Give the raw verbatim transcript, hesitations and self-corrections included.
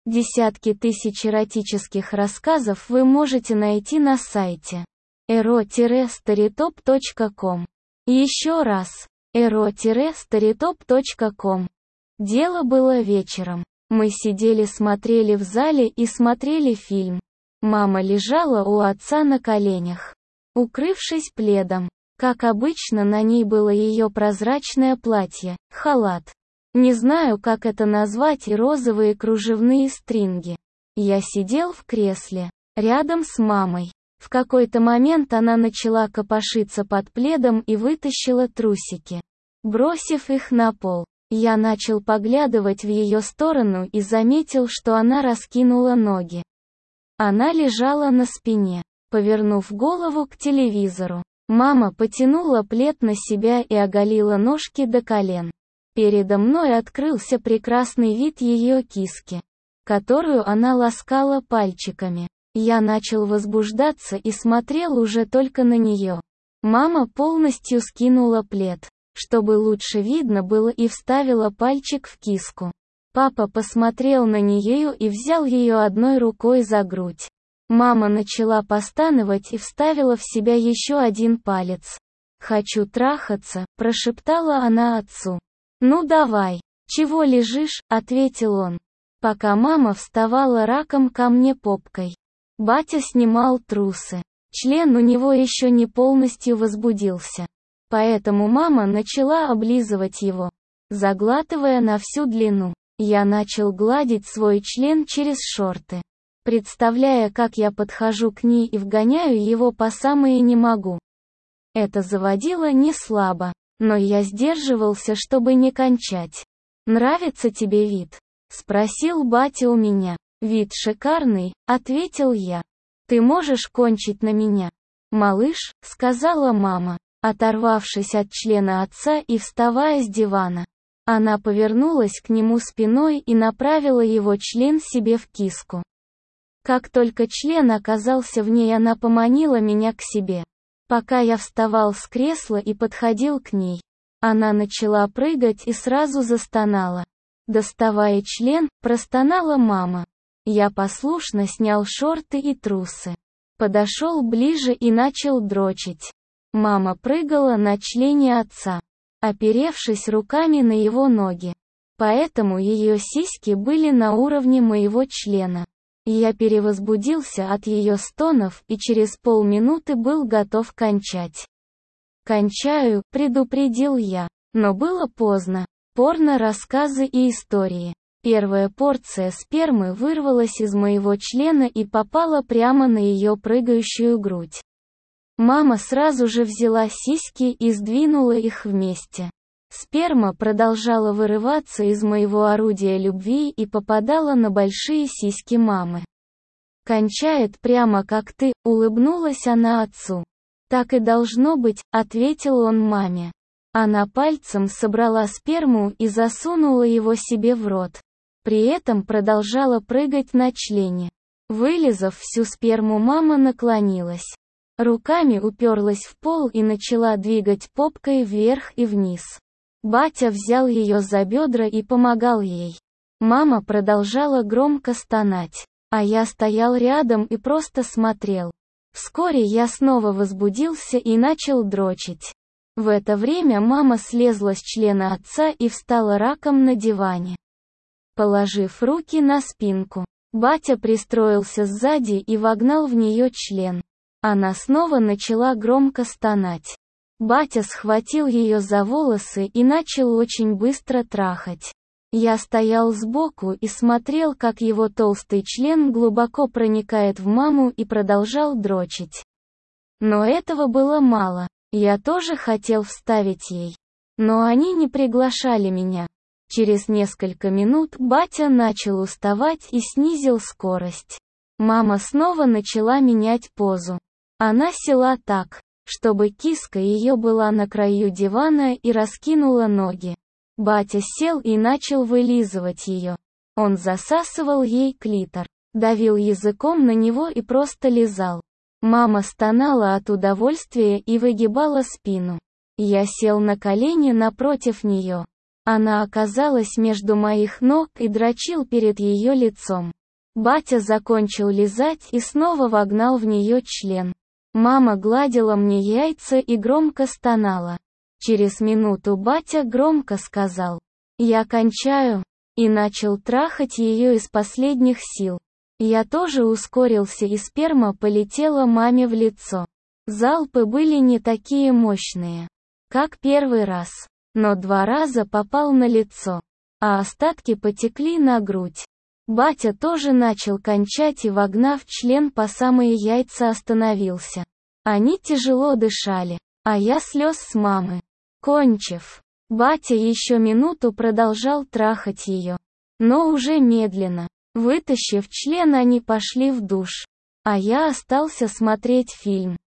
Десятки тысяч эротических рассказов вы можете найти на сайте эро старитоп точка ком. Еще раз, эро старитоп точка ком. Дело было вечером. Мы сидели смотрели в зале и смотрели фильм. Мама лежала у отца на коленях, укрывшись пледом. Как обычно, на ней было ее прозрачное платье, халат. Не знаю, как это назвать, и розовые кружевные стринги. Я сидел в кресле, рядом с мамой. В какой-то момент она начала копошиться под пледом и вытащила трусики, бросив их на пол. Я начал поглядывать в ее сторону и заметил, что она раскинула ноги. Она лежала на спине, повернув голову к телевизору. Мама потянула плед на себя и оголила ножки до колен. Передо мной открылся прекрасный вид ее киски, которую она ласкала пальчиками. Я начал возбуждаться и смотрел уже только на нее. Мама полностью скинула плед, чтобы лучше видно было, и вставила пальчик в киску. Папа посмотрел на нее и взял ее одной рукой за грудь. Мама начала постановать и вставила в себя еще один палец. «Хочу трахаться», – прошептала она отцу. «Ну давай, чего лежишь», – ответил он. Пока мама вставала раком ко мне попкой. Батя снимал трусы. Член у него еще не полностью возбудился. Поэтому мама начала облизывать его, заглатывая на всю длину. Я начал гладить свой член через шорты, представляя, как я подхожу к ней и вгоняю его по самое не могу. Это заводило не слабо, но я сдерживался, чтобы не кончать. «Нравится тебе вид?» – спросил батя у меня. «Вид шикарный», – ответил я. «Ты можешь кончить на меня?» «Малыш», – сказала мама, оторвавшись от члена отца и вставая с дивана. Она повернулась к нему спиной и направила его член себе в киску. Как только член оказался в ней, она поманила меня к себе. Пока я вставал с кресла и подходил к ней, она начала прыгать и сразу застонала. «Доставая член», – простонала мама. Я послушно снял шорты и трусы, подошел ближе и начал дрочить. Мама прыгала на члене отца, оперевшись руками на его ноги. Поэтому ее сиськи были на уровне моего члена. Я перевозбудился от ее стонов и через полминуты был готов кончать. «Кончаю», — предупредил я. Но было поздно. Порно, рассказы и истории. Первая порция спермы вырвалась из моего члена и попала прямо на ее прыгающую грудь. Мама сразу же взяла сиськи и сдвинула их вместе. Сперма продолжала вырываться из моего орудия любви и попадала на большие сиськи мамы. «Кончает прямо как ты», — улыбнулась она отцу. «Так и должно быть», — ответил он маме. Она пальцем собрала сперму и засунула его себе в рот. При этом продолжала прыгать на члене. Вылизав всю сперму, мама наклонилась. Руками уперлась в пол и начала двигать попкой вверх и вниз. Батя взял ее за бедра и помогал ей. Мама продолжала громко стонать, а я стоял рядом и просто смотрел. Вскоре я снова возбудился и начал дрочить. В это время мама слезла с члена отца и встала раком на диване, положив руки на спинку. Батя пристроился сзади и вогнал в нее член. Она снова начала громко стонать. Батя схватил ее за волосы и начал очень быстро трахать. Я стоял сбоку и смотрел, как его толстый член глубоко проникает в маму, и продолжал дрочить. Но этого было мало. Я тоже хотел вставить ей. Но они не приглашали меня. Через несколько минут батя начал уставать и снизил скорость. Мама снова начала менять позу. Она села так, чтобы киска ее была на краю дивана, и раскинула ноги. Батя сел и начал вылизывать ее. Он засасывал ей клитор, давил языком на него и просто лизал. Мама стонала от удовольствия и выгибала спину. Я сел на колени напротив нее. Она оказалась между моих ног и дрочил перед ее лицом. Батя закончил лизать и снова вогнал в нее член. Мама гладила мне яйца и громко стонала. Через минуту батя громко сказал: «Я кончаю», и начал трахать ее из последних сил. Я тоже ускорился, и сперма полетела маме в лицо. Залпы были не такие мощные, как первый раз, но два раза попал на лицо, а остатки потекли на грудь. Батя тоже начал кончать и, вогнав член по самые яйца, остановился. Они тяжело дышали, а я слез с мамы. Кончив, батя еще минуту продолжал трахать ее, но уже медленно. Вытащив член, они пошли в душ, а я остался смотреть фильм.